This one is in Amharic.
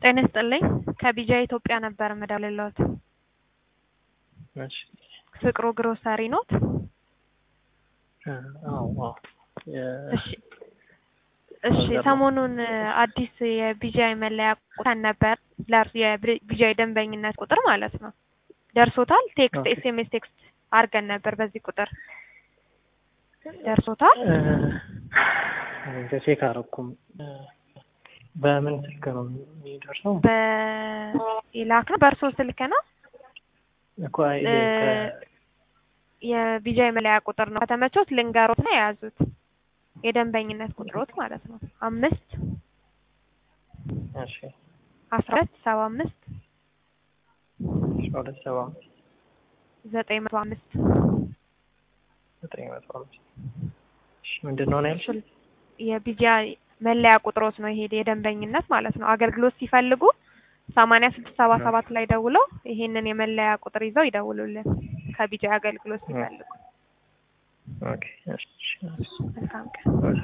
ጤና ይስጥልኝ ከቢጃ ኢትዮጵያ ነበር መደወልልዎት። እሺ ፍቅሩ ግሮሰሪ ኖት? አዎ እሺ ሰሞኑን አዲስ የቢጃ መለያ ቁጥር ነበር የቢጃ ደንበኝነት ቁጥር ማለት ነው። ደርሶታል? ቴክስት ኤስኤምኤስ ቴክስት አርገን ነበር በዚህ ቁጥር ደርሶታል? ቼክ አረኩም። በምን ስልክ ነው የሚደርሰው? በኢላክ ነው በእርሶ ስልክ ነው እኮ የቢጃ መለያ ቁጥር ነው። ከተመቾት ልንገሮት ነው የያዙት የደንበኝነት ቁጥሮት ማለት ነው 5 እሺ 1275 905 እሺ ምንድነው ነው ያልሽኝ? የቢጃ መለያ ቁጥሮት ነው ይሄ የደንበኝነት ማለት ነው። አገልግሎት ሲፈልጉ 8677 ላይ ደውለው ይሄንን የመለያ ቁጥር ይዘው ይደውሉልን ከቢጃ አገልግሎት ሲፈልጉ። ኦኬ እሺ መልካም ቀን።